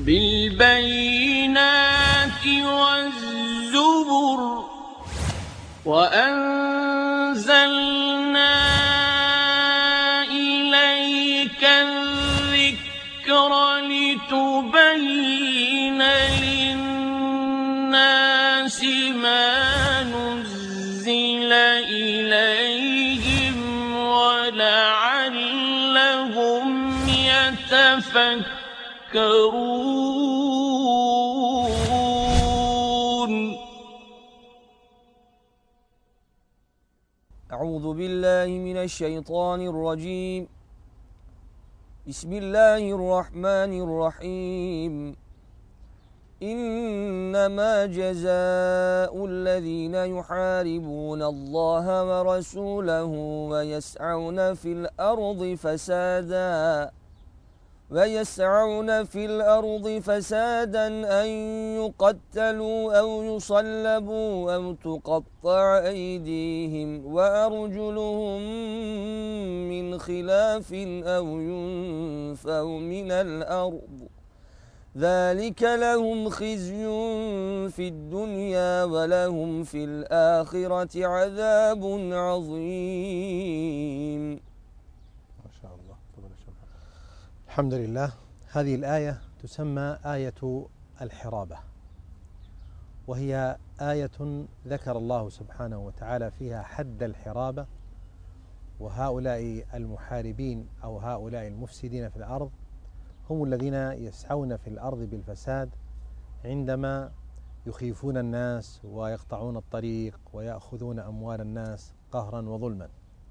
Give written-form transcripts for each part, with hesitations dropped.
بالبينات والزبر وأنزلنا إليك الذكر لتبين للناس ما نزل إليهم ولعلهم يتفكرون. أعوذ بالله من الشيطان الرجيم. بسم الله الرحمن الرحيم. إنما جزاء الذين يحاربون الله ورسوله ويسعون في الأرض فسادا أن يقتلوا أو يصلبوا أو تقطع أيديهم وأرجلهم من خلاف أو ينفوا من الأرض ذلك لهم خزي في الدنيا ولهم في الآخرة عذاب عظيم. ما شاء الله. الحمد لله. هذه الآية تسمى آية الحرابة، وهي آية ذكر الله سبحانه وتعالى فيها حد الحرابة، وهؤلاء المحاربين أو هؤلاء المفسدين في الأرض هم الذين يسعون في الأرض بالفساد عندما يخيفون الناس ويقطعون الطريق ويأخذون أموال الناس قهرا وظلما.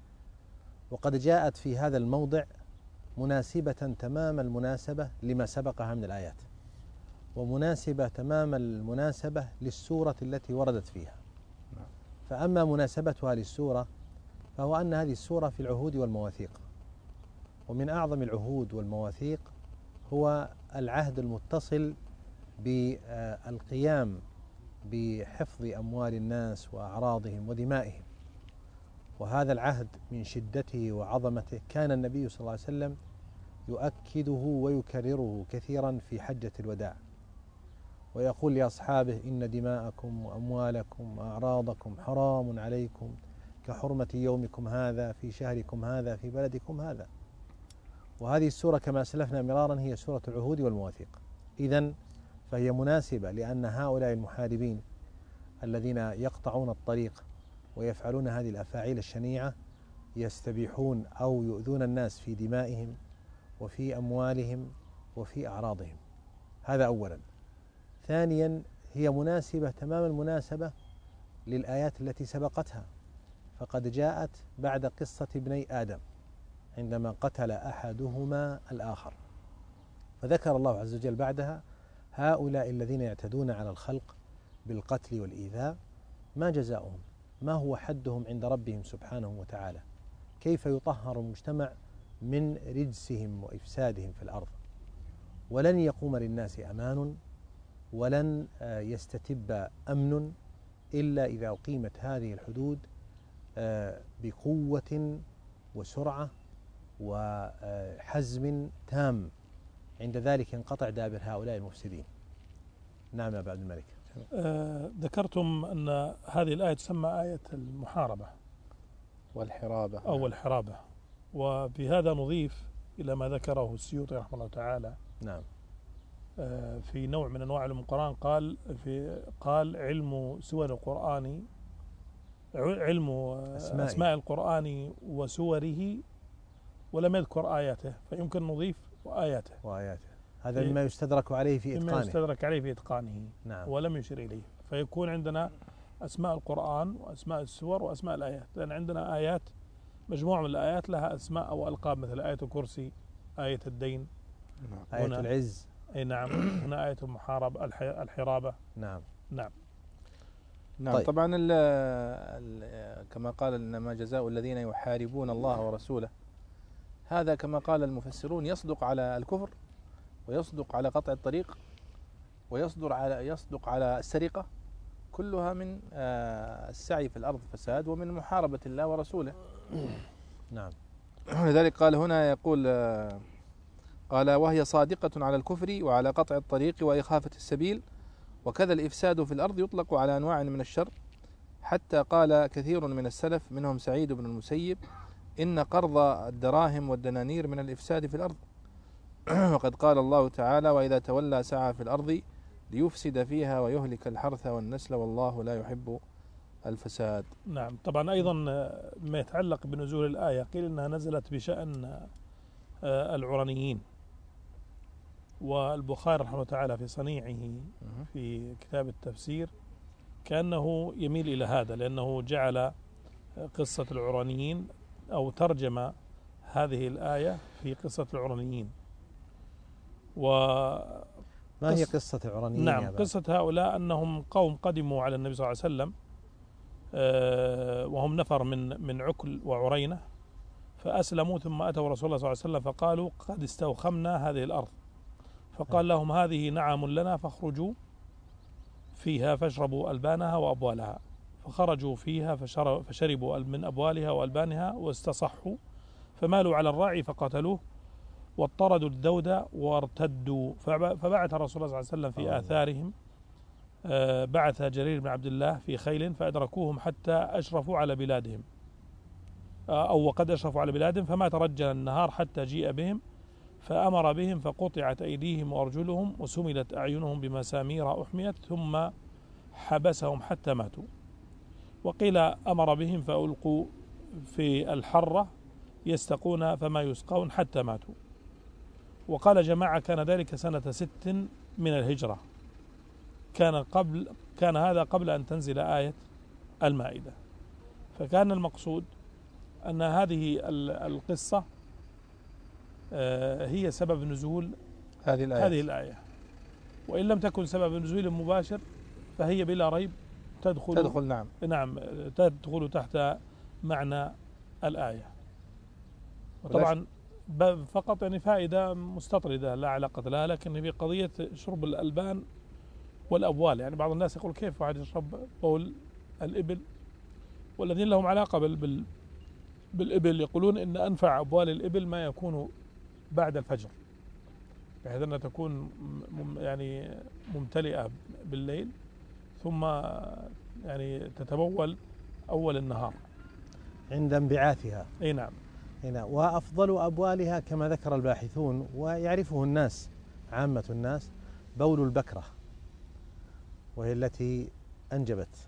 وقد جاءت في هذا الموضع مناسبة تمام المناسبة لما سبقها من الآيات، ومناسبة تمام المناسبة للسورة التي وردت فيها. فأما مناسبتها للسورة فهو أن هذه السورة في العهود والمواثيق، ومن أعظم العهود والمواثيق هو العهد المتصل بالقيام بحفظ أموال الناس وأعراضهم ودمائهم. وهذا العهد من شدته وعظمته كان النبي صلى الله عليه وسلم يؤكده ويكرره كثيرا في حجة الوداع، ويقول لأصحابه: إن دماءكم وأموالكم وأعراضكم حرام عليكم كحرمة يومكم هذا في شهركم هذا في بلدكم هذا. وهذه السورة كما سلفنا مرارا هي سورة العهود والمواثيق. إذن فهي مناسبة، لأن هؤلاء المحاربين الذين يقطعون الطريق ويفعلون هذه الأفاعيل الشنيعة يستبيحون أو يؤذون الناس في دمائهم وفي أموالهم وفي أعراضهم. هذا أولا. ثانيا، هي مناسبة تمام المناسبة للآيات التي سبقتها، فقد جاءت بعد قصة ابني آدم عندما قتل أحدهما الآخر، فذكر الله عز وجل بعدها هؤلاء الذين يعتدون على الخلق بالقتل والإيذاء ما جزاؤهم، ما هو حدهم عند ربهم سبحانه وتعالى، كيف يطهر المجتمع من رجسهم وإفسادهم في الأرض. ولن يقوم للناس أمان ولن يستتب أمن إلا إذا أقيمت هذه الحدود بقوة وسرعة وحزم تام. عند ذلك ينقطع دابر هؤلاء المفسدين. نعم يا أبا عبد الملك. ذكرتم أن هذه الآية تسمى آية المحاربة والحرابة أو الحرابة، وبهذا نضيف إلى ما ذكره السيوطي رحمه الله تعالى. نعم. في نوع من أنواع علم القرآن قال علم سور القرآن، علم أسماء القرآن وسوره، ولم يذكر آياته، فيمكن نضيف وآياته. هذا مما يستدرك عليه في إتقانه. نعم. ولم يشر إليه، فيكون عندنا أسماء القرآن وأسماء السور وأسماء الآيات، لأن عندنا آيات، مجموعة من الآيات لها أسماء أو ألقاب، مثل آية الكرسي، آية الدين، آية العز. أي نعم. هنا آية المحاربة الحرابة. نعم. طيب. طبعا كما قال: إنما جزاء الذين يحاربون الله ورسوله، هذا كما قال المفسرون يصدق على الكفر، ويصدق على قطع الطريق، ويصدق على السرقة، كلها من السعي في الأرض فساد ومن محاربة الله ورسوله. نعم. لذلك قال هنا، يقول قال وهي صادقة على الكفر وعلى قطع الطريق وإخافة السبيل، وكذا الإفساد في الأرض يطلق على أنواع من الشر، حتى قال كثير من السلف منهم سعيد بن المسيب إن قرض الدراهم والدنانير من الإفساد في الأرض. وقد قال الله تعالى وإذا تولى سعى في الأرض ليفسد فيها ويهلك الحرث والنسل والله لا يحب الفساد. نعم. طبعا أيضا ما يتعلق بنزول الآية قيل إنها نزلت بشأن العرنيين، والبخاري رحمه الله تعالى في صنيعه في كتاب التفسير كأنه يميل إلى هذا، لأنه جعل قصة العرنيين أو ترجم هذه الآية في قصة العرنيين. ما هي قصة العرنيين؟ نعم، قصة هؤلاء أنهم قوم قدموا على النبي صلى الله عليه وسلم وهم نفر من عكل وعرينة، فأسلموا ثم أتوا رسول الله صلى الله عليه وسلم فقالوا قد استوخمنا هذه الأرض، فقال لهم هذه نعم لنا فاخرجوا فيها فاشربوا ألبانها وأبوالها، فخرجوا فيها فشربوا من أبوالها وألبانها واستصحوا، فمالوا على الراعي فقتلوه واضطردوا الدود وارتدوا، فبعث رسول الله صلى الله عليه وسلم في آثارهم، بعث جرير بن عبد الله في خيل فأدركوهم حتى أشرفوا على بلادهم، أو وقد أشرفوا على بلادهم، فما ترجل النهار حتى جيء بهم فأمر بهم فقطعت أيديهم وأرجلهم وسملت أعينهم بمسامير أحميت ثم حبسهم حتى ماتوا. وقيل أمر بهم فألقوا في الحرة يستقون فما يسقون حتى ماتوا. وقال جماعة كان ذلك سنة 6 من الهجرة، كان هذا قبل أن تنزل آية المائدة. فكان المقصود أن هذه القصة هي سبب نزول هذه الآية، وإن لم تكن سبب نزول مباشر فهي بلا ريب تدخل تدخل تحت معنى الآية. طبعا فقط يعني فائدة مستطردة لا علاقة لها، لكن في قضية شرب الألبان والأبوال، يعني بعض الناس يقول كيف واحد يشرب بول الإبل، والذين لهم علاقة بالإبل يقولون إن أنفع أبوال الإبل ما يكون بعد الفجر، بحيث أنها تكون يعني ممتلئة بالليل ثم يعني تتبول أول النهار عند انبعاثها. أي نعم. وأفضل أبوالها كما ذكر الباحثون ويعرفه الناس عامة الناس بول البكرة، وهي التي أنجبت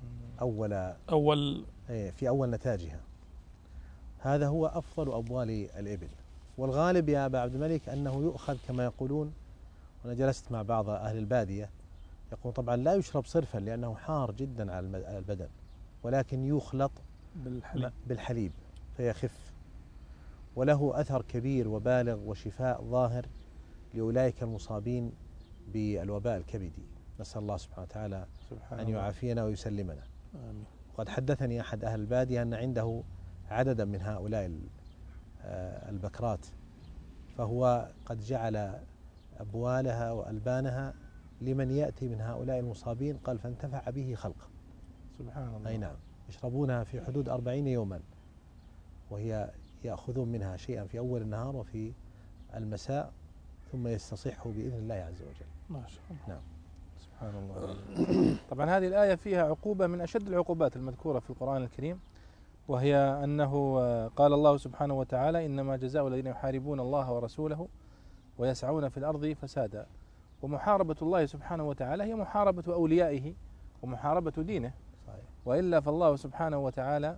في أول نتاجها، هذا هو أفضل أبوال الإبل. والغالب يا أبا عبد الملك أنه يؤخذ كما يقولون، وأنا جلست مع بعض أهل البادية يقول طبعا لا يشرب صرفا لأنه حار جدا على البدن، ولكن يخلط بالحليب فيخف، وله أثر كبير وبالغ وشفاء ظاهر لأولئك المصابين بالوباء الكبدي. نسأل الله سبحانه وتعالى أن يعافينا ويسلمنا. آمين. وقد حدثني أحد أهل البادية أن عنده عددا من هؤلاء البكرات، فهو قد جعل أبوالها وألبانها لمن يأتي من هؤلاء المصابين، قال فانتفع به خلق. سبحان الله. أي نعم، يشربونها في حدود 40 يوما، وهي يأخذون منها شيئا في أول النهار وفي المساء، ثم يستصحوا بإذن الله عز وجل. ما شاء الله. نعم. سبحان الله. طبعا هذه الآية فيها عقوبة من أشد العقوبات المذكورة في القرآن الكريم، وهي أنه قال الله سبحانه وتعالى إنما جزاء الذين يحاربون الله ورسوله ويسعون في الأرض فسادا. ومحاربة الله سبحانه وتعالى هي محاربة أوليائه ومحاربة دينه، وإلا فالله سبحانه وتعالى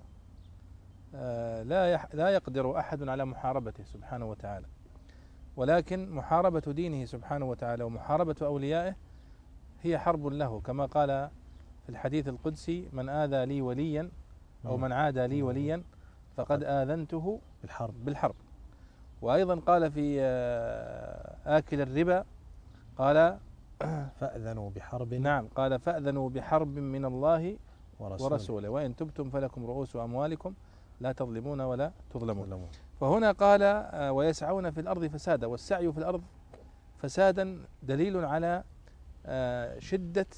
لا يقدر أحد على محاربته سبحانه وتعالى، ولكن محاربة دينه سبحانه وتعالى ومحاربة أوليائه هي حرب له، كما قال في الحديث القدسي من آذى لي وليا أو من عادى لي وليا فقد آذنته بالحرب. وأيضا قال في آكل الربا قال فأذنوا بحرب. نعم، قال فأذنوا بحرب من الله ورسوله وإن تبتم فلكم رؤوس أموالكم لا تظلمون ولا تظلمون. فهنا قال ويسعون في الأرض فسادا، والسعي في الأرض فسادا دليل على شدة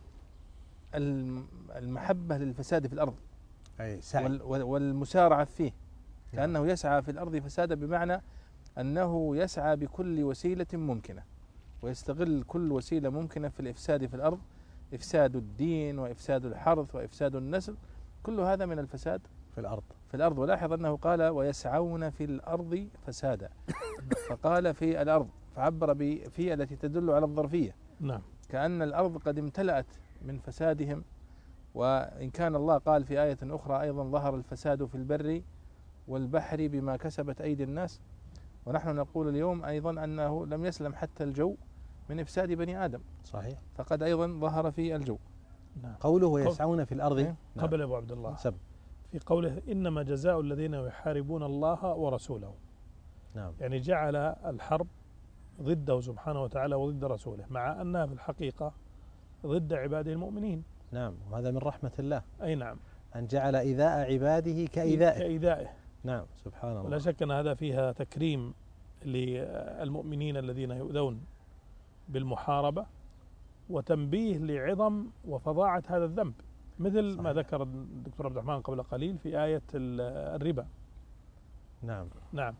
المحبة للفساد في الأرض أي سعي والمسارعة فيه، كأنه يسعى في الأرض فسادا بمعنى أنه يسعى بكل وسيلة ممكنة ويستغل كل وسيلة ممكنة في الإفساد في الأرض، إفساد الدين وإفساد الحرث وإفساد النسل، كل هذا من الفساد في الأرض. ولاحظ أنه قال ويسعون في الأرض فسادا، فقال في الأرض، فعبر بفي التي تدل على الظرفية. نعم. كأن الأرض قد امتلأت من فسادهم. وإن كان الله قال في آية أخرى أيضا ظهر الفساد في البر والبحر بما كسبت أيدي الناس، ونحن نقول اليوم أيضا أنه لم يسلم حتى الجو من إفساد بني آدم. صحيح. فقد أيضا ظهر في الجو. نعم. قوله ويسعون في الأرض. نعم. قبل أبو عبد الله سب. في قوله إنما جزاء الذين يحاربون الله ورسوله. نعم. يعني جعل الحرب ضده سبحانه وتعالى وضد رسوله، مع أنها في الحقيقة ضد عباده المؤمنين. نعم. وهذا من رحمة الله. أي نعم. أن جعل إيذاء عباده كإيذائه. نعم. سبحان الله. ولا شك أن هذا فيها تكريم للمؤمنين الذين يؤذون بالمحاربة، وتنبيه لعظم وفظاعة هذا الذنب، مثل صحيح. ما ذكر الدكتور عبد الرحمن قبل قليل في آية الربا. نعم. نعم.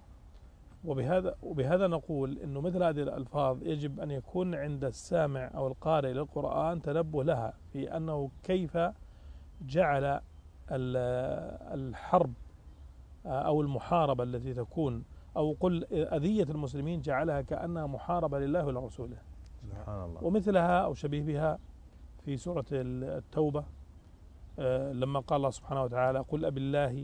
وبهذا نقول أنه مثل هذه الألفاظ يجب أن يكون عند السامع أو القارئ للقرآن تنبه لها، في أنه كيف جعل الحرب أو المحاربة التي تكون، أو قل أذية المسلمين، جعلها كأنها محاربة لله ولرسوله. سبحان الله. ومثلها أو شبيه بها في سورة التوبة، لما قال الله سبحانه وتعالى قل أبالله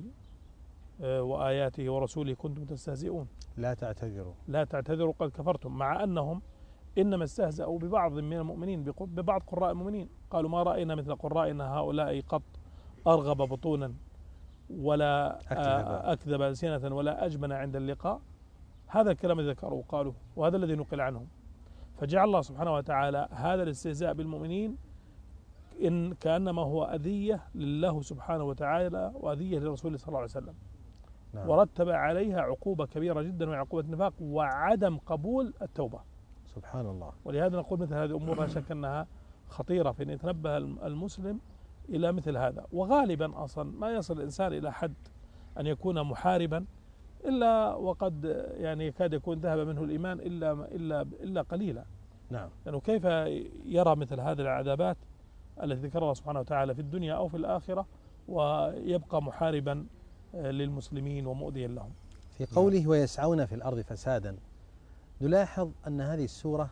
وآياته ورسوله كنتم تستهزئون لا تعتذروا قد كفرتم، مع أنهم إنما استهزأوا ببعض من المؤمنين، ببعض قراء المؤمنين. قالوا ما رأينا مثل قرائنا هؤلاء قط أرغب بطونا ولا أكذب ألسنة ولا أجبن عند اللقاء. هذا الكلام ذكروا وقالوا، وهذا الذي نقل عنهم. فجعل الله سبحانه وتعالى هذا الاستهزاء بالمؤمنين إن كأنما هو أذية لله سبحانه وتعالى وأذية لرسوله صلى الله عليه وسلم. نعم. ورتب عليها عقوبة كبيرة جدا، وهي عقوبة النفاق وعدم قبول التوبة. سبحان الله. ولهذا نقول مثل هذه الأمور لا شك أنها خطيرة، في أن يتنبه المسلم إلى مثل هذا. وغالبا أصلا ما يصل الإنسان إلى حد أن يكون محاربا إلا وقد يعني يكاد يكون ذهب منه الإيمان إلا قليلا. نعم. لأنه كيف يرى مثل هذه العذابات التي ذكرها الله سبحانه وتعالى في الدنيا أو في الآخرة ويبقى محاربا للمسلمين ومؤذيا لهم. في قوله ويسعون في الأرض فسادا، نلاحظ أن هذه السورة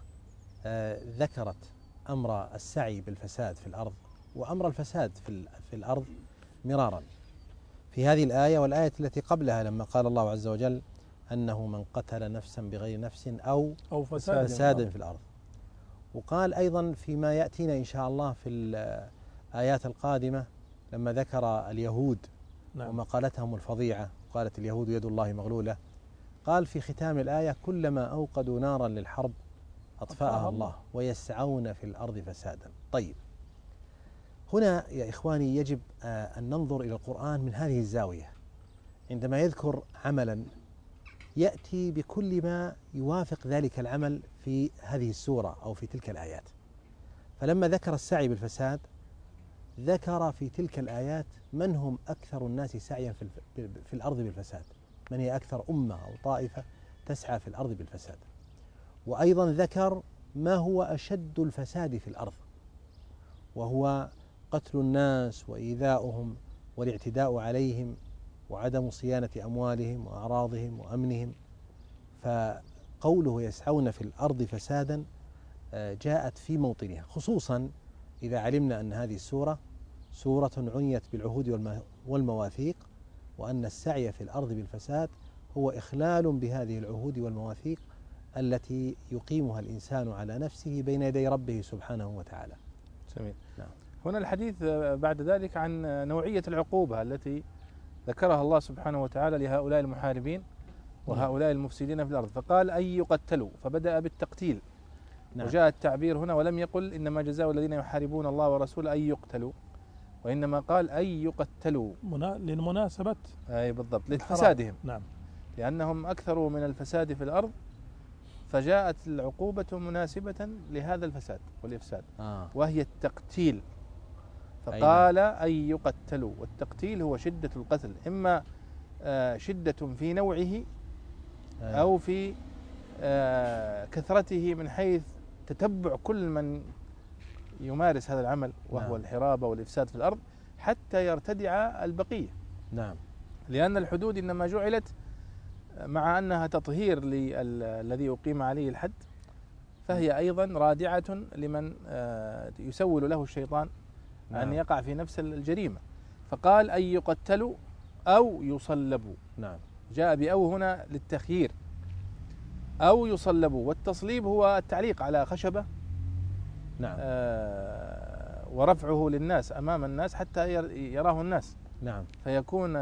ذكرت أمر السعي بالفساد في الأرض وأمر الفساد في الأرض مرارا في هذه الآية والآية التي قبلها، لما قال الله عز وجل أنه من قتل نفسا بغير نفس أو فساد في الأرض. وقال أيضا فيما يأتينا إن شاء الله في الآيات القادمة لما ذكر اليهود نعم. ومقالتهم الفظيعة، قالت اليهود يد الله مغلولة، قال في ختام الآية كلما أوقدوا نارا للحرب أطفأها الله ويسعون في الأرض فسادا. طيب، هنا يا إخواني يجب أن ننظر إلى القرآن من هذه الزاوية. عندما يذكر عملا يأتي بكل ما يوافق ذلك العمل في هذه السورة أو في تلك الآيات. فلما ذكر السعي بالفساد ذكر في تلك الآيات من هم أكثر الناس سعيا في الأرض بالفساد، من هي أكثر أمة أو طائفة تسعى في الأرض بالفساد. وأيضا ذكر ما هو أشد الفساد في الأرض، وهو قتل الناس وإيذاؤهم والاعتداء عليهم وعدم صيانة أموالهم وأعراضهم وأمنهم. فقوله يسعون في الأرض فسادا جاءت في موطنها، خصوصا إذا علمنا أن هذه السورة سورة عنيت بالعهود والمواثيق، وأن السعي في الأرض بالفساد هو إخلال بهذه العهود والمواثيق التي يقيمها الإنسان على نفسه بين يدي ربه سبحانه وتعالى. جميل. نعم. هنا الحديث بعد ذلك عن نوعية العقوبة التي ذكرها الله سبحانه وتعالى لهؤلاء المحاربين وهؤلاء المفسدين في الأرض، فقال أن يقتلوا، فبدأ بالتقتيل. نعم. وجاء التعبير هنا ولم يقل إنما جزاء الذين يحاربون الله ورسوله أن يقتلوا، وإنما قال أن يقتلوا للمناسبة. أي بالضبط، لفسادهم. نعم. لأنهم أكثروا من الفساد في الأرض، فجاءت العقوبة مناسبة لهذا الفساد والإفساد وهي التقتيل. فقال أن يقتلوا، والتقتيل هو شدة القتل، إما شدة في نوعه أو في كثرته من حيث تتبع كل من يمارس هذا العمل وهو الحرابة والإفساد في الأرض حتى يرتدع البقية. نعم. لأن الحدود إنما جعلت مع أنها تطهير للذي أقيم عليه الحد، فهي أيضا رادعة لمن يسول له الشيطان أن يقع في نفس الجريمة. فقال أن يقتلوا أو يصلبوا. نعم. جاء بأو هنا للتخيير، أو يصلبوا، والتصليب هو التعليق على خشبة نعم. ورفعه للناس أمام الناس حتى يراه الناس. نعم. فيكون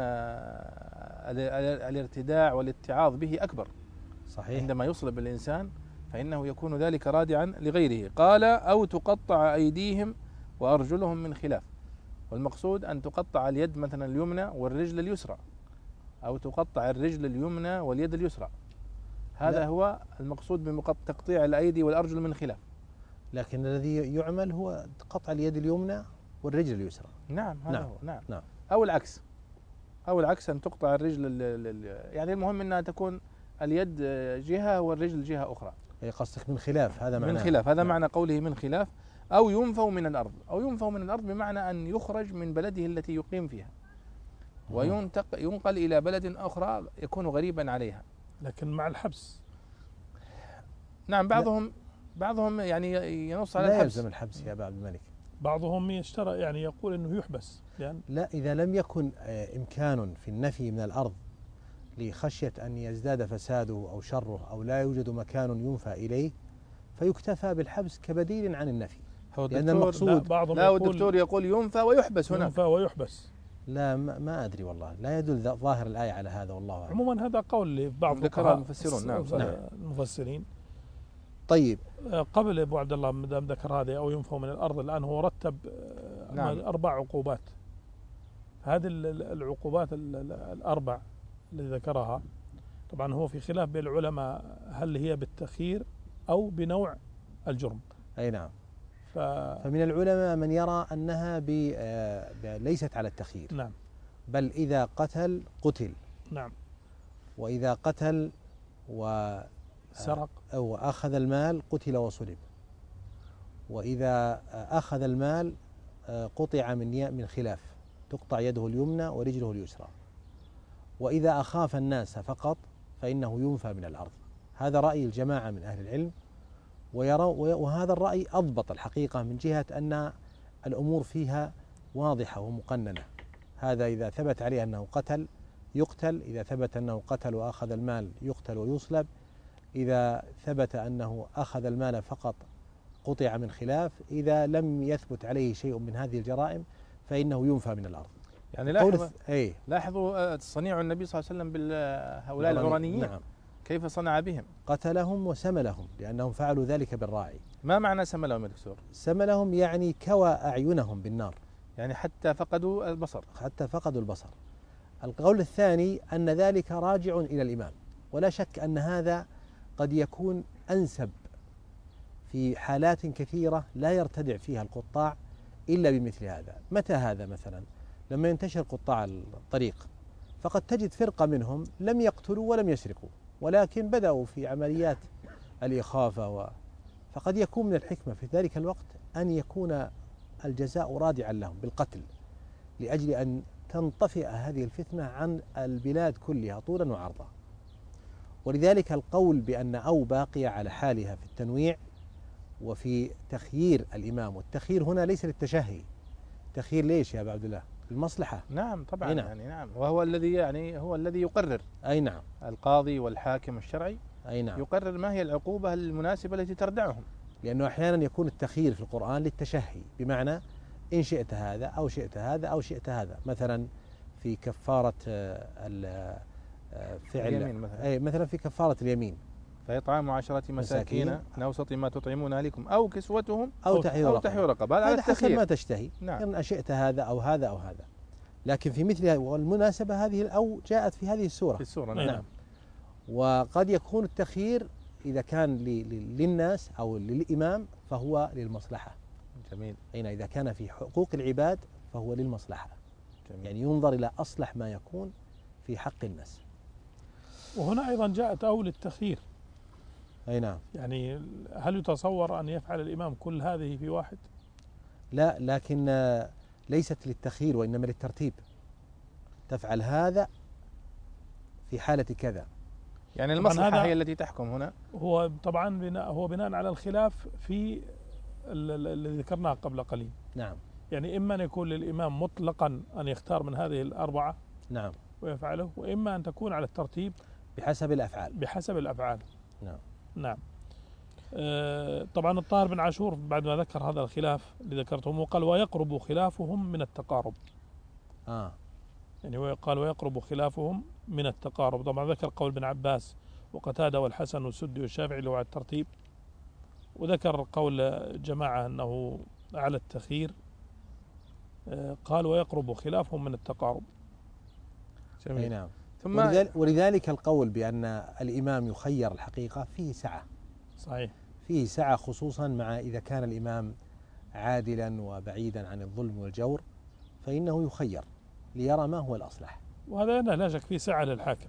الارتداع والاتعاظ به أكبر. صحيح. عندما يصلب الإنسان فإنه يكون ذلك رادعا لغيره. قال أو تقطع أيديهم وأرجلهم من خلاف، والمقصود أن تقطع اليد مثلا اليمنى والرجل اليسرى، أو تقطع الرجل اليمنى واليد اليسرى. هذا هو المقصود بتقطيع الأيدي والأرجل من خلاف. لكن الذي يعمل هو قطع اليد اليمنى والرجل اليسرى. نعم هذا نعم. هو. نعم. نعم. أو العكس أن تقطع الرجل يعني المهم أنها تكون اليد جهة والرجل جهة أخرى. أي قصدك من خلاف، هذا معناه. من خلاف، هذا نعم. معنى قوله من خلاف. أو ينفوا من الأرض، أو ينفوا من الأرض بمعنى أن يخرج من بلده التي يقيم فيها وينقل إلى بلد أخرى يكون غريبا عليها. لكن مع الحبس. نعم. بعضهم يعني ينص على لا الحبس. يلزم الحبس يا أبا عبد الملك. بعضهم يشترى يعني يقول أنه يحبس يعني. لا، إذا لم يكن إمكان في النفي من الأرض لخشية أن يزداد فساده أو شره، أو لا يوجد مكان ينفى إليه، فيكتفى بالحبس كبديل عن النفي. لأن المقصود الدكتور يقول ينفى ويحبس هنا. ينفى ويحبس. لا، ما أدري والله، لا يدل ظاهر الآية على هذا والله أعلم. عموما هذا قول لبعض المفسرون. نعم. المفسرين. طيب، قبل أبو عبد الله مدام ذكر هذه أو ينفوا من الأرض، الآن هو رتب 4 عقوبات. هذه العقوبات الأربع التي ذكرها طبعا هو في خلاف بين العلماء هل هي بالتخيير أو بنوع الجرم. أي نعم. فمن العلماء من يرى أنها ليست على التخيير. نعم. بل إذا قتل قتل. نعم. وإذا قتل سرق أو أخذ المال قتل وصلب. وإذا أخذ المال قطع من خلاف، تقطع يده اليمنى ورجله اليسرى. وإذا أخاف الناس فقط فإنه ينفى من الأرض. هذا رأي الجماعة من أهل العلم، وهذا الرأي أضبط الحقيقة من جهة أن الأمور فيها واضحة ومقننة. هذا إذا ثبت عليه أنه قتل يقتل، إذا ثبت أنه قتل وأخذ المال يقتل ويصلب، إذا ثبت أنه أخذ المال فقط قطع من خلاف، إذا لم يثبت عليه شيء من هذه الجرائم فإنه ينفى من الأرض. يعني لاحظوا صنيع النبي صلى الله عليه وسلم بهؤلاء العرانيين. نعم. كيف صنع بهم؟ قتلهم وسملهم لأنهم فعلوا ذلك بالراعي. ما معنى سملهم يا دكتور؟ سملهم يعني كوى أعينهم بالنار، يعني حتى فقدوا البصر. القول الثاني أن ذلك راجع إلى الإمام، ولا شك أن هذا قد يكون أنسب في حالات كثيرة لا يرتدع فيها القطاع إلا بمثل هذا. متى هذا؟ مثلا لما ينتشر قطاع الطريق، فقد تجد فرقة منهم لم يقتلوا ولم يسرقوا، ولكن بدأوا في عمليات الإخافة، فقد يكون من الحكمة في ذلك الوقت أن يكون الجزاء رادعا لهم بالقتل، لأجل أن تنطفئ هذه الفتنة عن البلاد كلها طولا وعرضا. ولذلك القول بأن أو باقية على حالها في التنويع وفي تخيير الإمام، والتخيير هنا ليس للتشهي. تخيير ليش يا أبا عبد الله؟ المصلحة. نعم طبعا. نعم. وهو الذي يقرر. أي نعم. القاضي والحاكم الشرعي. أي نعم. يقرر ما هي العقوبة المناسبة التي تردعهم. لأنه أحيانا يكون التخيير في القرآن للتشهي، بمعنى إن شئت هذا أو شئت هذا أو شئت هذا. مثلا في كفارة فعل مثلا في كفارة اليمين، فإطعام 10 مساكين من أوسط ما تطعمون أهلكم أو كسوتهم أو تحرير رقبة. هذا حسب ما تشتهي. نعم. إن شئت هذا أو هذا أو هذا. لكن في مثل والمناسبة هذه الأو جاءت في هذه السورة. نعم. وقد يكون التخيير إذا كان للناس أو للإمام فهو للمصلحة. جميل. إذا كان في حقوق العباد فهو للمصلحة. جميل. يعني ينظر إلى أصلح ما يكون في حق الناس. وهنا أيضا جاءت أو للتخيير. أي نعم. يعني هل يتصور أن يفعل الإمام كل هذه في واحد؟ لا، لكن ليست للتخيير وإنما للترتيب. تفعل هذا في حالة كذا. يعني المصلحة هي التي تحكم هنا. هو طبعا هو بناء على الخلاف في الذي ذكرناه قبل قليل. نعم. يعني إما أن يكون للإمام مطلقا أن يختار من هذه الأربعة نعم ويفعله، وإما أن تكون على الترتيب بحسب الأفعال. بحسب الأفعال. نعم. نعم. طبعا الطاهر بن عاشور بعد ما ذكر هذا الخلاف اللي ذكرته قال ويقرب خلافهم من التقارب. يعني قال ويقرب خلافهم من التقارب. طبعا ذكر قول ابن عباس وقتادة والحسن والسدي والشافعي اللي هو على الترتيب، وذكر قول جماعة أنه على التخيير. قال ويقرب خلافهم من التقارب. جميل. نعم. ثم ولذلك القول بأن الإمام يخير الحقيقة فيه سعة. صحيح. فيه سعة خصوصا مع إذا كان الإمام عادلا وبعيدا عن الظلم والجور فإنه يخير ليرى ما هو الأصلح، وهذا لا شك فيه سعة للحاكم.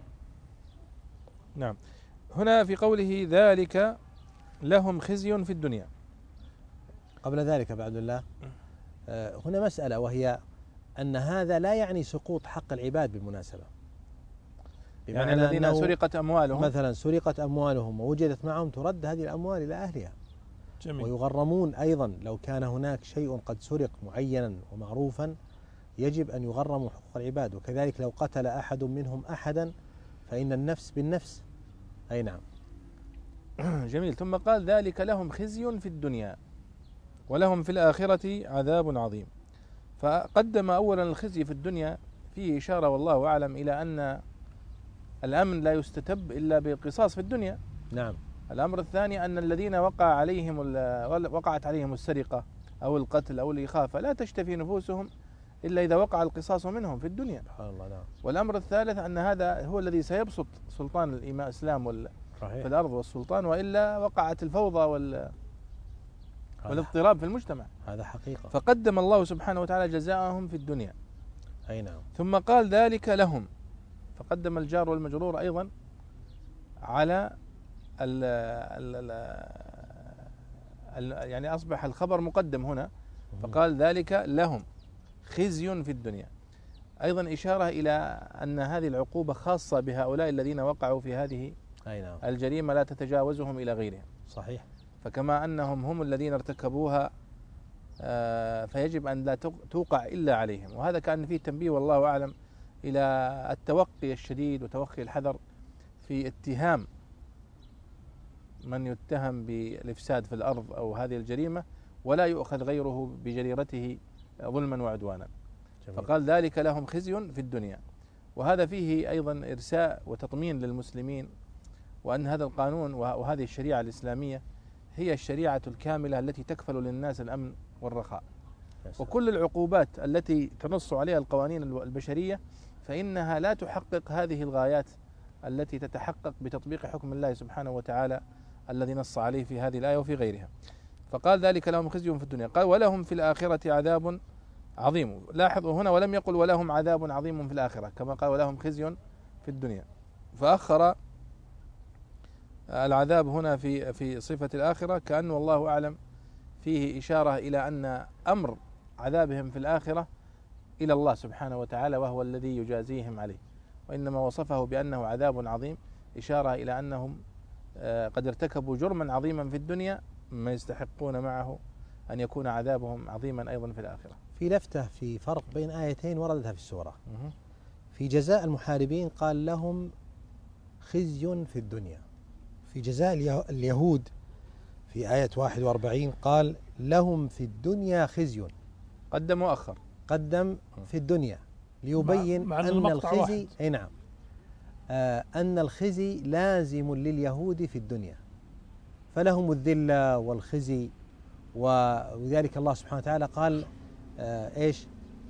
نعم. هنا في قوله ذلك لهم خزي في الدنيا. قبل ذلك بعد الله هنا مسألة، وهي أن هذا لا يعني سقوط حق العباد بالمناسبة. يعني الذين سرقت أموالهم مثلا سرقت أموالهم ووجدت معهم ترد هذه الأموال إلى أهلها. جميل. ويغرمون أيضا لو كان هناك شيء قد سرق معينا ومعروفا يجب أن يغرموا حقوق العباد. وكذلك لو قتل أحد منهم أحدا فإن النفس بالنفس. أي نعم. جميل. ثم قال ذلك لهم خزي في الدنيا ولهم في الآخرة عذاب عظيم. فقدم أولا الخزي في الدنيا فيه إشارة والله أعلم إلى أن الأمن لا يستتب إلا بالقصاص في الدنيا. نعم. الأمر الثاني أن الذين وقعت عليهم السرقة أو القتل أو الإخافة لا تشتفي نفوسهم إلا إذا وقع القصاص منهم في الدنيا. سبحان الله. نعم. والأمر الثالث أن هذا هو الذي سيبسط سلطان الإسلام في الأرض والسلطان، وإلا وقعت الفوضى والاضطراب في المجتمع. هذا حقيقة. فقدم الله سبحانه وتعالى جزاءهم في الدنيا. أي نعم. ثم قال ذلك لهم، فقدم الجار والمجرور أيضا على يعني أصبح الخبر مقدم هنا. فقال ذلك لهم خزي في الدنيا، أيضا إشارة إلى أن هذه العقوبة خاصة بهؤلاء الذين وقعوا في هذه الجريمة لا تتجاوزهم إلى غيرهم. صحيح. فكما أنهم هم الذين ارتكبوها فيجب أن لا توقع إلا عليهم. وهذا كان فيه تنبيه والله أعلم إلى التوقي الشديد وتوخي الحذر في اتهام من يتهم بالإفساد في الأرض أو هذه الجريمة ولا يؤخذ غيره بجريرته ظلما وعدوانا. جميل. فقال ذلك لهم خزي في الدنيا، وهذا فيه أيضا إرساء وتطمين للمسلمين، وأن هذا القانون وهذه الشريعة الإسلامية هي الشريعة الكاملة التي تكفل للناس الأمن والرخاء. وكل العقوبات التي تنص عليها القوانين البشرية فإنها لا تحقق هذه الغايات التي تتحقق بتطبيق حكم الله سبحانه وتعالى الذي نص عليه في هذه الآية وفي غيرها. فقال ذلك لهم خزي في الدنيا. قال ولهم في الآخرة عذاب عظيم. لاحظوا هنا ولم يقل ولهم عذاب عظيم في الآخرة كما قال ولهم خزي في الدنيا، فأخر العذاب هنا في صفة الآخرة، كأنه والله أعلم فيه إشارة إلى أن أمر عذابهم في الآخرة إلى الله سبحانه وتعالى وهو الذي يجازيهم عليه، وإنما وصفه بأنه عذاب عظيم إشارة إلى أنهم قد ارتكبوا جرما عظيما في الدنيا ما يستحقون معه أن يكون عذابهم عظيما أيضا في الآخرة. في لفتة في فرق بين آيتين وردتها في السورة. في جزاء المحاربين قال لهم خزي في الدنيا، في جزاء اليهود في آية 41 قال لهم في الدنيا خزي. قدم وأخر. قدم في الدنيا ليبين أن الخزي أي نعم أن الخزي لازم لليهود في الدنيا، فلهم الذلة والخزي. ولذلك الله سبحانه وتعالى قال إيش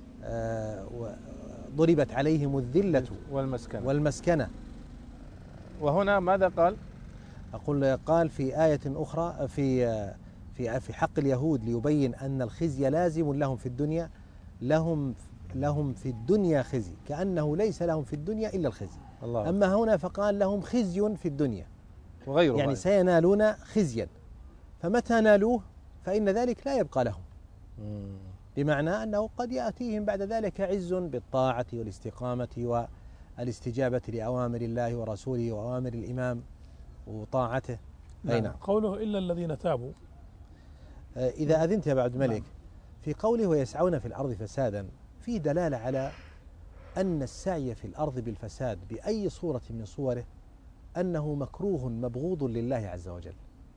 ضربت عليهم الذلة والمسكنة. وهنا ماذا قال؟ أقول قال في آية أخرى في حق اليهود ليبين أن الخزي لازم لهم في الدنيا، لهم في الدنيا خزي، كأنه ليس لهم في الدنيا إلا الخزي. الله أما هنا فقال لهم خزي في الدنيا، وغيره يعني يعني سينالون خزيا، فمتى نالوه فإن ذلك لا يبقى لهم، بمعنى أنه قد يأتيهم بعد ذلك عز بالطاعة والاستقامة والاستجابة لأوامر الله ورسوله وأوامر الإمام وطاعته. نعم. قوله إلا الذين تابوا، إذا أذنت يا عبد الملك، نعم. في قوله ويسعون في الأرض فسادا في دلالة على أن السعي في الأرض بالفساد بأي صورة من صوره أنه مكروه مبغوض لله عز وجل،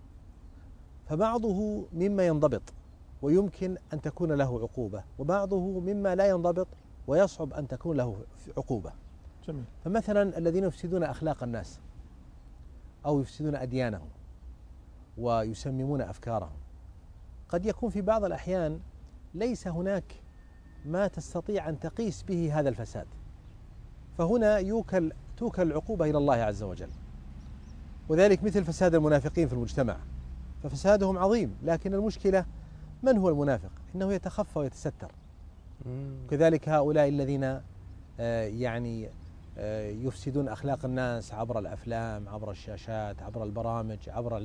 فبعضه مما ينضبط ويمكن أن تكون له عقوبة، وبعضه مما لا ينضبط ويصعب أن تكون له عقوبة. جميل. فمثلا الذين يفسدون أخلاق الناس أو يفسدون أديانهم ويسممون أفكارهم، قد يكون في بعض الأحيان ليس هناك ما تستطيع أن تقيس به هذا الفساد، فهنا توكل العقوبة إلى الله عز وجل. وذلك مثل فساد المنافقين في المجتمع، ففسادهم عظيم، لكن المشكلة من هو المنافق؟ إنه يتخفى ويتستر. كذلك هؤلاء الذين يعني يفسدون أخلاق الناس عبر الأفلام، عبر الشاشات، عبر البرامج، عبر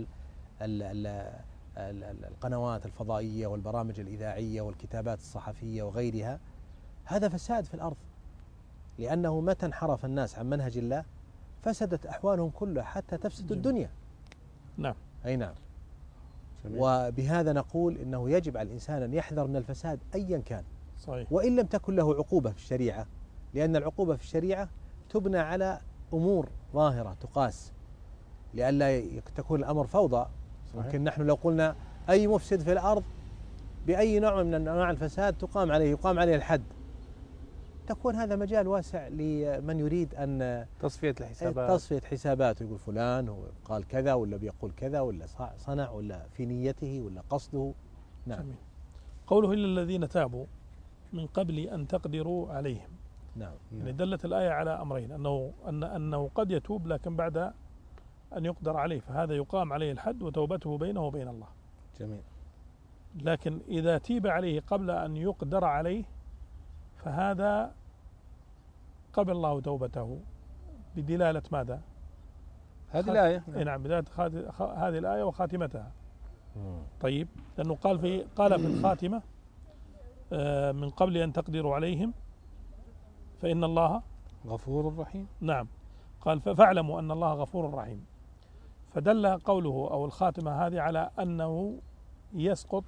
القنوات الفضائية والبرامج الإذاعية والكتابات الصحفية وغيرها، هذا فساد في الأرض، لأنه متى انحرف الناس عن منهج الله فسدت أحوالهم كلها حتى تفسد الدنيا. نعم. أي نعم. وبهذا نقول إنه يجب على الإنسان أن يحذر من الفساد أيا كان، صحيح. وإن لم تكن له عقوبة في الشريعة، لأن العقوبة في الشريعة تبنى على أمور ظاهرة تقاس لئلا تكون الأمر فوضى. ممكن نحن لو قلنا أي مفسد في الأرض بأي نوع من أنواع الفساد يقام عليه الحد، تكون هذا مجال واسع لمن يريد أن تصفية حسابات، يقول فلان هو قال كذا ولا بيقول كذا ولا صنع ولا في نيته ولا قصده. نعم. جميل. قوله إلا الذين تابوا من قبل أن تقدروا عليهم. نعم. يعني دلت الآية على أمرين، أنه قد يتوب لكن بعد أن يقدر عليه، فهذا يقام عليه الحد وتوبته بينه وبين الله. جميل. لكن إذا تيب عليه قبل أن يقدر عليه فهذا قبل الله توبته بدلالة ماذا؟ هذه الآية. نعم، بدلالة هذه الآية وخاتمتها. طيب، لأنه قال في الخاتمة من قبل أن تقدروا عليهم فإن الله غفور رحيم. نعم، قال فاعلموا أن الله غفور رحيم، فدل قوله أو الخاتمة هذه على أنه يسقط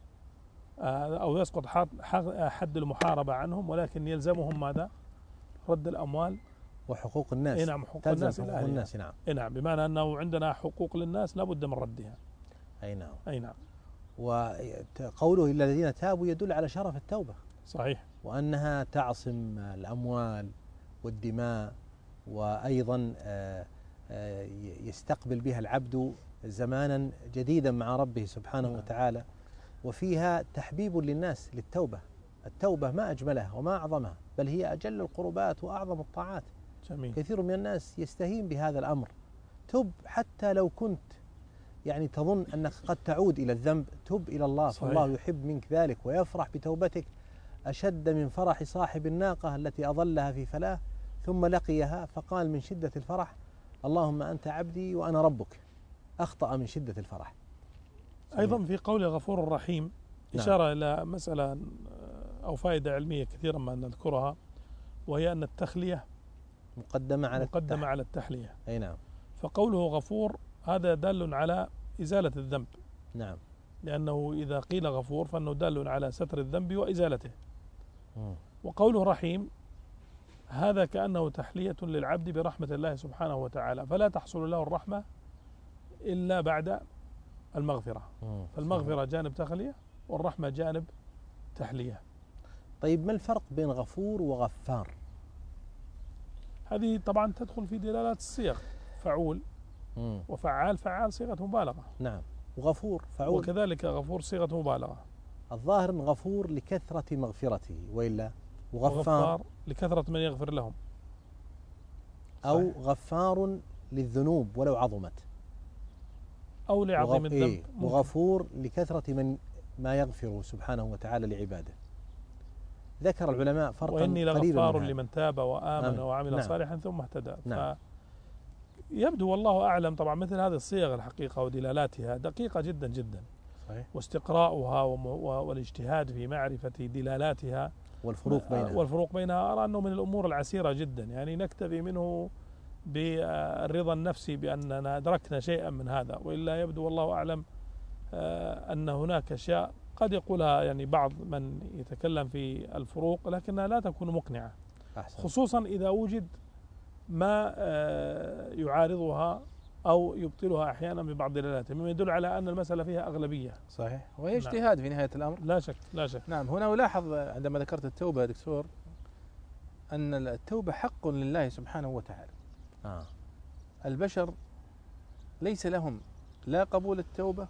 حد المحاربة عنهم، ولكن يلزمهم ماذا؟ رد الأموال وحقوق الناس. نعم، حقوق الناس. حقوق الناس. نعم. نعم، بمعنى أنه عندنا حقوق للناس لابد من ردها. أي نعم. أي نعم. وقوله إلا الذين تابوا يدل على شرف التوبة. صحيح. وأنها تعصم الأموال والدماء، وأيضا يستقبل بها العبد زمانا جديدا مع ربه سبحانه وتعالى، وفيها تحبيب للناس للتوبة. التوبة ما أجملها وما أعظمها، بل هي أجل القربات وأعظم الطاعات. جميل. كثير من الناس يستهين بهذا الأمر. تب حتى لو كنت يعني تظن أنك قد تعود إلى الذنب، تب إلى الله. صحيح. فالله يحب منك ذلك ويفرح بتوبتك أشد من فرح صاحب الناقة التي أظلها في فلاة ثم لقيها فقال من شدة الفرح اللهم أنت عبدي وأنا ربك، أخطأ من شدة الفرح. أيضا في قول الغفور الرحيم إشارة إلى مسألة أو فائدة علمية كثيرا ما نذكرها، وهي أن التخلية مقدمة على التحلية. أي نعم. فقوله غفور هذا دال على إزالة الذنب. نعم. لأنه إذا قيل غفور فإنه دال على ستر الذنب وإزالته. وقوله رحيم هذا كأنه تحلية للعبد برحمة الله سبحانه وتعالى، فلا تحصل له الرحمة إلا بعد المغفرة. فالمغفرة جانب تخلية والرحمة جانب تحلية. طيب، ما الفرق بين غفور وغفار؟ هذه طبعا تدخل في دلالات الصيغ، فعول وفعال. فعال صيغة مبالغة. نعم. وغفور فعول. وكذلك غفور صيغة مبالغة. الظاهر غفور لكثرة مغفرته، وإلا وغفار لكثرة من يغفر لهم، أو غفار للذنوب ولو عظمت، أو لعظيم الذنب. وغفور لكثرة من ما يغفر سبحانه وتعالى لعباده. ذكر العلماء فرقا وإني قريبا لغفار من هذا. لمن تاب وآمن نعم. وعمل نعم. صالحا ثم اهتدى. نعم. يبدو والله أعلم طبعا مثل هذه الصيغ الحقيقة ودلالاتها دقيقة جدا جدا، صحيح. واستقراؤها والاجتهاد في معرفة دلالاتها والفروق بينها أرى أنه من الأمور العسيرة جدا، يعني نكتفي منه بالرضا النفسي بأننا أدركنا شيئا من هذا، وإلا يبدو والله أعلم أن هناك أشياء قد يقولها يعني بعض من يتكلم في الفروق لكنها لا تكون مقنعة. أحسن. خصوصا إذا وجد ما يعارضها أو يبطلها أحيانا ببعض دلالاتها، مما يدل على أن المسألة فيها أغلبية. صحيح، وهي اجتهاد في نهاية الأمر. لا شك لا شك. نعم. هنا ألاحظ عندما ذكرت التوبة يا دكتور أن التوبة حق لله سبحانه وتعالى. البشر ليس لهم لا قبول التوبة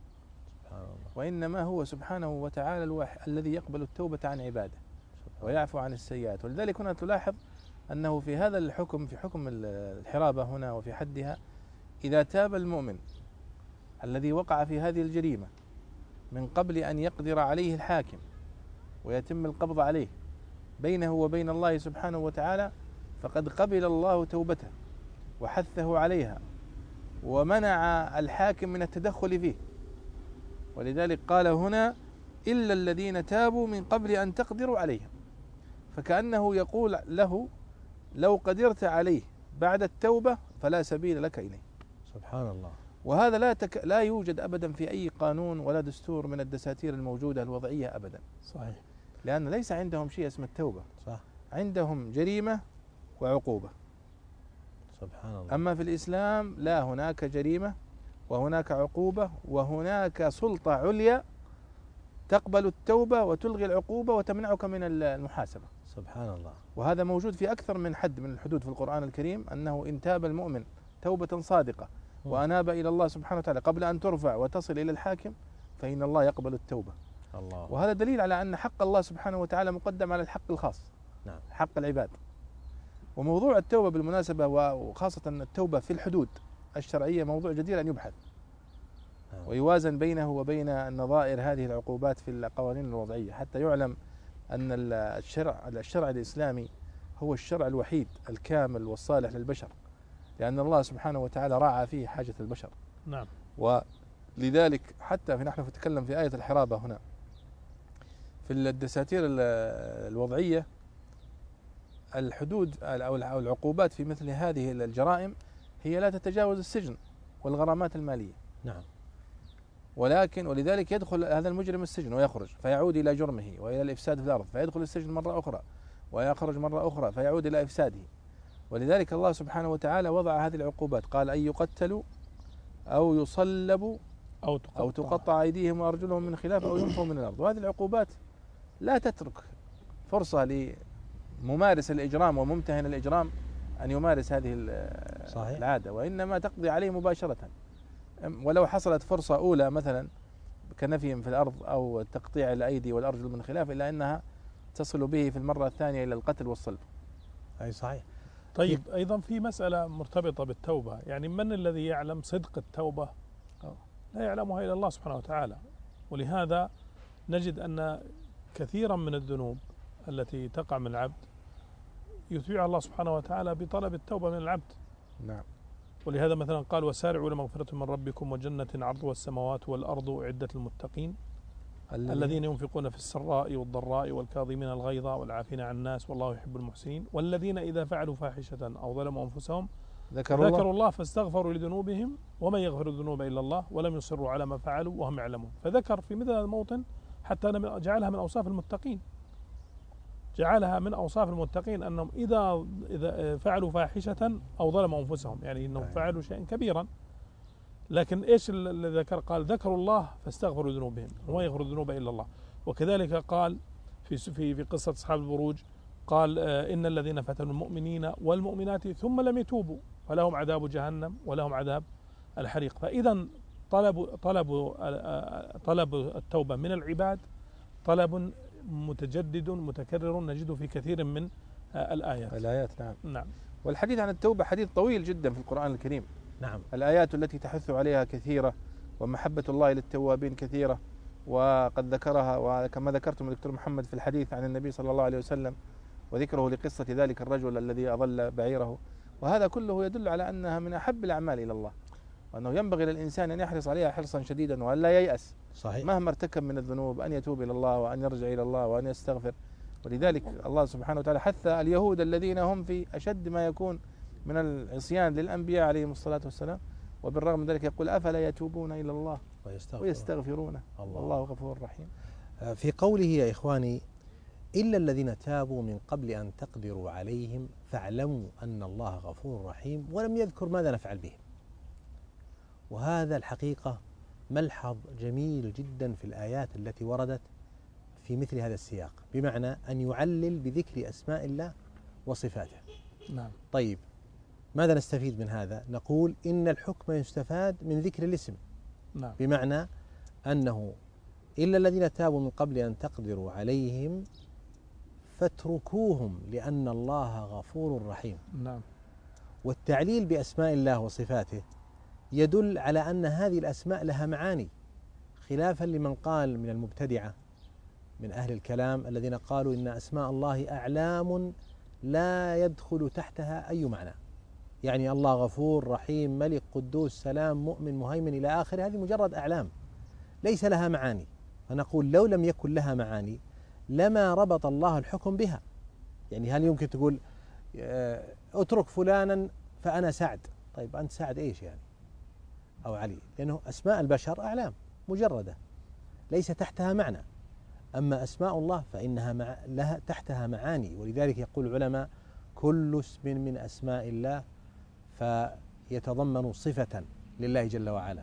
وإنما هو سبحانه وتعالى الذي يقبل التوبة عن عباده ويعفو عن السيئات. ولذلك هنا تلاحظ أنه في هذا الحكم، في حكم الحرابة هنا وفي حدها، إذا تاب المؤمن الذي وقع في هذه الجريمة من قبل أن يقدر عليه الحاكم ويتم القبض عليه بينه وبين الله سبحانه وتعالى، فقد قبل الله توبته وحثه عليها ومنع الحاكم من التدخل فيه. ولذلك قال هنا إلا الذين تابوا من قبل أن تقدروا عليهم، فكأنه يقول له لو قدرت عليه بعد التوبة فلا سبيل لك إليه. سبحان الله. وهذا لا يوجد أبدا في أي قانون ولا دستور من الدساتير الموجودة الوضعية أبدا. صحيح. لأن ليس عندهم شيء اسمه التوبة. صح. عندهم جريمة وعقوبة. سبحان الله. أما في الإسلام لا، هناك جريمة وهناك عقوبة وهناك سلطة عليا تقبل التوبة وتلغي العقوبة وتمنعك من المحاسبة. سبحان الله. وهذا موجود في أكثر من حد من الحدود في القرآن الكريم، أنه إن تاب المؤمن توبة صادقة وأناب إلى الله سبحانه وتعالى قبل أن ترفع وتصل إلى الحاكم فإن الله يقبل التوبة. الله. وهذا دليل على أن حق الله سبحانه وتعالى مقدم على الحق الخاص. نعم. حق العباد. وموضوع التوبة بالمناسبة وخاصة التوبة في الحدود الشرعية موضوع جدير أن يبحث ويوازن بينه وبين النظائر هذه العقوبات في القوانين الوضعية، حتى يعلم أن الشرع الإسلامي هو الشرع الوحيد الكامل والصالح للبشر، لأن الله سبحانه وتعالى راعى فيه حاجة البشر. نعم. ولذلك حتى نحن نتكلم في آية الحرابة هنا في الدساتير الوضعية، الحدود أو العقوبات في مثل هذه الجرائم هي لا تتجاوز السجن والغرامات المالية. نعم. ولذلك يدخل هذا المجرم السجن ويخرج فيعود إلى جرمه وإلى الإفساد في الأرض، فيدخل السجن مرة أخرى ويخرج مرة أخرى فيعود إلى إفساده. ولذلك الله سبحانه وتعالى وضع هذه العقوبات، قال أن يقتلوا أو يصلبوا أو تقطع أيديهم وأرجلهم من خلاف أو ينفوا من الأرض. وهذه العقوبات لا تترك فرصة لممارس الإجرام وممتهن الإجرام أن يمارس هذه العادة، وإنما تقضي عليه مباشرة. ولو حصلت فرصة أولى مثلا كنفيهم في الأرض أو تقطيع الأيدي والأرجل من خلاف، إلا أنها تصل به في المرة الثانية إلى القتل والصلب. أي صحيح. طيب أيضا في مسألة مرتبطة بالتوبة، يعني من الذي يعلم صدق التوبة؟ لا يعلمها إلا الله سبحانه وتعالى. ولهذا نجد أن كثيرا من الذنوب التي تقع من العبد يتبعها الله سبحانه وتعالى بطلب التوبة من العبد. نعم. ولهذا مثلا قال وسارعوا لمغفرة من ربكم وجنة عرضها السماوات والأرض أعدت للمتقين الذين ينفقون في السراء والضراء والكاظمين الغيظ والعافين عن الناس والله يحب المحسنين والذين إذا فعلوا فاحشة أو ظلموا أنفسهم ذكروا الله فاستغفروا لذنوبهم ومن يغفر الذنوب إلا الله ولم يصروا على ما فعلوا وهم يعلمون. فذكر في مثل هذا الموطن حتى جعلها من أوصاف المتقين، جعلها من أوصاف المتقين أنهم إذا فعلوا فاحشة أو ظلموا أنفسهم، يعني أنهم فعلوا شيئا كبيرا، لكن إيش اللي ذكر؟ قال ذكروا الله فاستغفروا ذنوبهم وما يغفر الذنوب إلا الله. وكذلك قال في قصة أصحاب البروج قال إن الذين فتنوا المؤمنين والمؤمنات ثم لم يتوبوا فلهم عذاب جهنم ولهم عذاب الحريق. فإذا طلب التوبة من العباد طلب متجدد متكرر نجده في كثير من الآيات. نعم. والحديث عن التوبة حديث طويل جدا في القرآن الكريم. نعم. الآيات التي تحث عليها كثيرة، ومحبة الله للتوابين كثيرة، وقد ذكرها، وكما ذكرتم الدكتور محمد في الحديث عن النبي صلى الله عليه وسلم وذكره لقصة ذلك الرجل الذي أضل بعيره، وهذا كله يدل على أنها من أحب الأعمال إلى الله، وأنه ينبغي للإنسان أن يحرص عليها حرصا شديدا وأن لا ييأس صحيح. مهما ارتكب من الذنوب، أن يتوب إلى الله وأن يرجع إلى الله وأن يستغفر. ولذلك الله سبحانه وتعالى حث اليهود الذين هم في أشد ما يكون من العصيان للأنبياء عليهم الصلاة والسلام، وبالرغم من ذلك يقول أفلا يتوبون إلى الله ويستغفرونه والله غفور رحيم. في قوله يا إخواني إلا الذين تابوا من قبل أن تقدروا عليهم فاعلموا أن الله غفور رحيم، ولم يذكر ماذا نفعل بهم. وهذا الحقيقة ملحظ جميل جدا في الآيات التي وردت في مثل هذا السياق، بمعنى أن يعلل بذكر أسماء الله وصفاته. نعم. طيب ماذا نستفيد من هذا؟ نقول إن الحكم يستفاد من ذكر الاسم. نعم. بمعنى أنه إلا الذين تابوا من قبل أن تقدروا عليهم فاتركوهم لأن الله غفور رحيم. نعم. والتعليل بأسماء الله وصفاته يدل على أن هذه الأسماء لها معاني، خلافا لمن قال من المبتدعة من أهل الكلام الذين قالوا إن أسماء الله أعلام لا يدخل تحتها أي معنى، يعني الله غفور رحيم ملك قدوس سلام مؤمن مهيمن إلى آخره، هذه مجرد أعلام ليس لها معاني. فنقول لو لم يكن لها معاني لما ربط الله الحكم بها. يعني هل يمكن تقول اترك فلانا فأنا سعد؟ طيب أنت سعد إيش يعني؟ أو علي؟ لأنه أسماء البشر أعلام مجردة ليس تحتها معنى، أما أسماء الله فإنها لها تحتها معاني. ولذلك يقول العلماء كل اسم من أسماء الله فيتضمن صفة لله جل وعلا.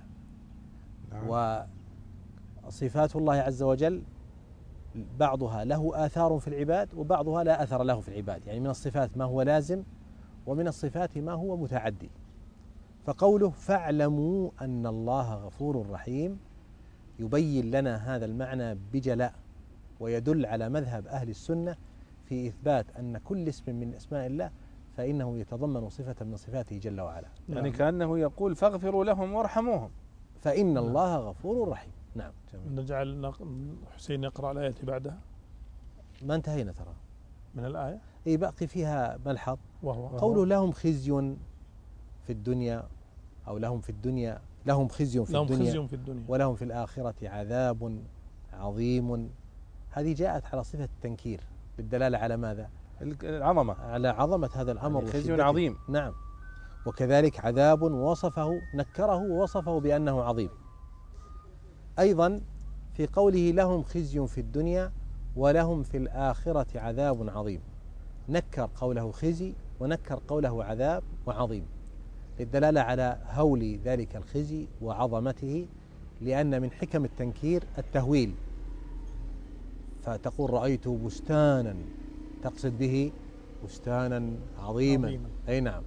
وصفات الله عز وجل بعضها له آثار في العباد وبعضها لا أثر له في العباد، يعني من الصفات ما هو لازم ومن الصفات ما هو متعدي. فقوله فاعلموا أن الله غفور رحيم يبين لنا هذا المعنى بجلاء، ويدل على مذهب أهل السنة في إثبات أن كل اسم من أسماء الله فإنه يتضمن صفة من صفاته جل وعلا. يعني كأنه يقول فاغفروا لهم وارحموهم فإن الله غفور رحيم. نعم. نجعل حسين يقرأ الآية بعدها. ما انتهينا ترى من الآية. أي باقي فيها ملحظ، وهو قوله لهم خزي في الدنيا أو لهم في الدنيا لهم خزي في الدنيا ولهم في الآخرة عذاب عظيم. هذه جاءت على صفة التنكير بالدلالة على ماذا؟ العظمة، على عظمة هذا الأمر. يعني خزي عظيم. نعم. وكذلك عذاب وصفه نكره ووصفه بأنه عظيم. أيضا في قوله لهم خزي في الدنيا ولهم في الآخرة عذاب عظيم، نكر قوله خزي ونكر قوله عذاب وعظيم للدلالة على هول ذلك الخزي وعظمته، لأن من حكم التنكير التهويل. فتقول رأيت بستانا تقصد به بستانا عظيما. أي نعم.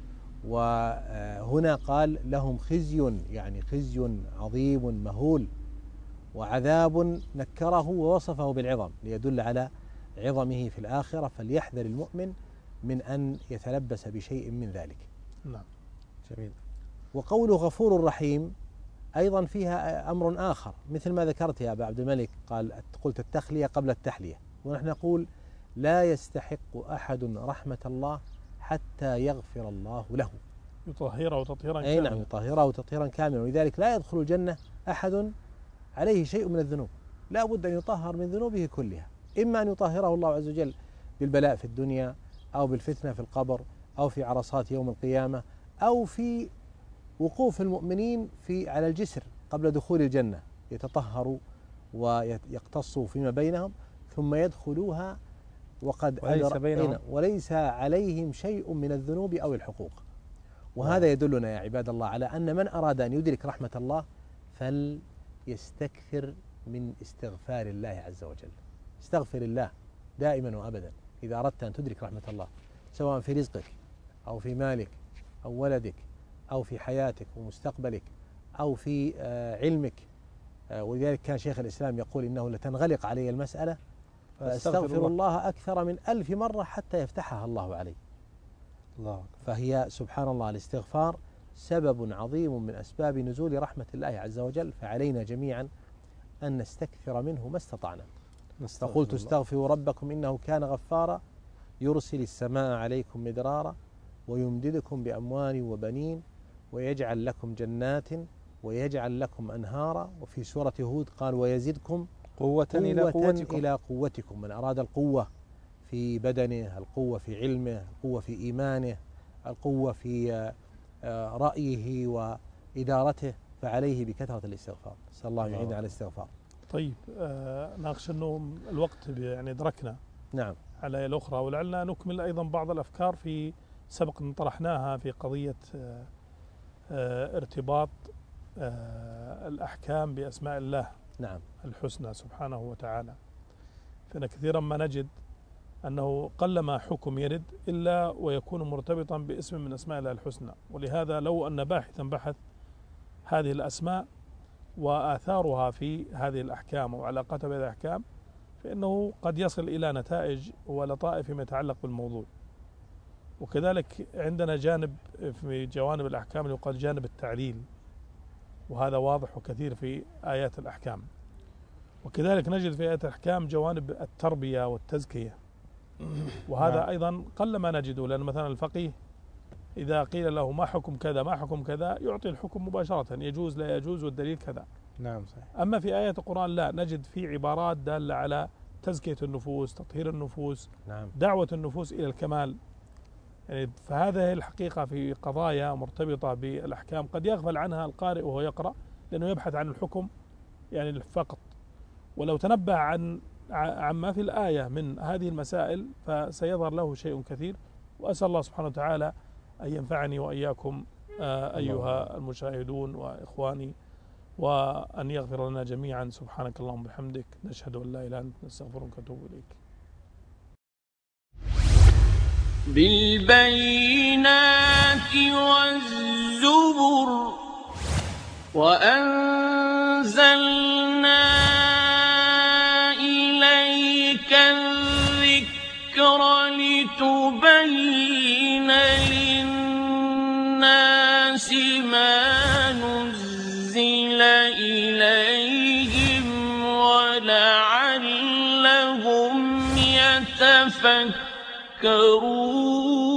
وهنا قال لهم خزي يعني خزي عظيم مهول، وعذاب نكره ووصفه بالعظم ليدل على عظمه في الآخرة، فليحذر المؤمن من أن يتلبس بشيء من ذلك. نعم. جميل. وقوله غفور رحيم أيضا فيها أمر آخر، مثل ما ذكرت يا أبا عبد الملك، قلت التخلية قبل التحلية، ونحن نقول لا يستحق أحد رحمة الله حتى يغفر الله له، يطهره تطهيرا كاملا. أي نعم، يطهره تطهيرا كاملا. ولذلك لا يدخل الجنة أحد عليه شيء من الذنوب، لا بد أن يطهر من ذنوبه كلها، إما أن يطهره الله عز وجل بالبلاء في الدنيا أو بالفتنة في القبر أو في عرصات يوم القيامة أو في وقوف المؤمنين على الجسر قبل دخول الجنة، يتطهروا ويقتصوا فيما بينهم ثم يدخلوها وقد وليس عليهم شيء من الذنوب أو الحقوق. وهذا يدلنا يا عباد الله على أن من أراد أن يدرك رحمة الله فليستكثر من استغفار الله عز وجل. استغفر الله دائما وأبدا إذا أردت أن تدرك رحمة الله، سواء في رزقك أو في مالك أو ولدك أو في حياتك ومستقبلك أو في علمك. ولذلك كان شيخ الإسلام يقول إنه لتنغلق علي المسألة فأستغفر الله أكثر من 1000 مرة حتى يفتحها الله علي. الله. فهي سبحان الله الاستغفار سبب عظيم من أسباب نزول رحمة الله عز وجل، فعلينا جميعا أن نستكثر منه ما استطعنا. نستغفر فقلت الله. استغفروا ربكم إنه كان غفارا يرسل السماء عليكم مدرارا ويمددكم بأموال وبنين ويجعل لكم جنات ويجعل لكم أنهارا. وفي سورة هود قال ويزدكم قوة إلى قوتكم. من أراد القوة في بدنه، القوة في علمه، القوة في إيمانه، القوة في رأيه وإدارته، فعليه بكثرة الاستغفار. نسأل الله يعيننا على الاستغفار. طيب ناقش أنه الوقت يعني أدركنا نعم. على الأخرى، ولعلنا نكمل أيضا بعض الأفكار في سبق طرحناها في قضية ارتباط الأحكام بأسماء الله نعم. الحسنى سبحانه وتعالى. فإن كثيرا ما نجد أنه قلما حكم يرد إلا ويكون مرتبطا باسم من أسماء الله الحسنى، ولهذا لو أن باحثا بحث هذه الأسماء وآثارها في هذه الأحكام وعلاقتها بهذه الأحكام فإنه قد يصل إلى نتائج ولطائف فيما يتعلق بالموضوع. وكذلك عندنا جانب في جوانب الأحكام يقال جانب التعليل، وهذا واضح وكثير في آيات الأحكام. وكذلك نجد في آيات الأحكام جوانب التربية والتزكية، وهذا أيضا قلما نجده، لأن مثلا الفقيه إذا قيل له ما حكم كذا ما حكم كذا يعطي الحكم مباشرة، يجوز لا يجوز والدليل كذا. نعم صحيح. أما في آيات القرآن لا، نجد في عبارات دالة على تزكية النفوس، تطهير النفوس، نعم. دعوة النفوس إلى الكمال. يعني فهذا الحقيقة في قضايا مرتبطة بالأحكام قد يغفل عنها القارئ وهو يقرأ لأنه يبحث عن الحكم يعني فقط، ولو تنبه عما في الآية من هذه المسائل فسيظهر له شيء كثير. وأسأل الله سبحانه وتعالى أن ينفعني وإياكم أيها المشاهدون وإخواني، وأن يغفر لنا جميعا. سبحانك اللهم وبحمدك، نشهد أن لا إله إلا أنت، نستغفرك ونتوب إليك. بالبينات والزبر وأنزلنا إليك الذكر لتبين للناس ما نزل إليهم ولعلهم يتفكرون.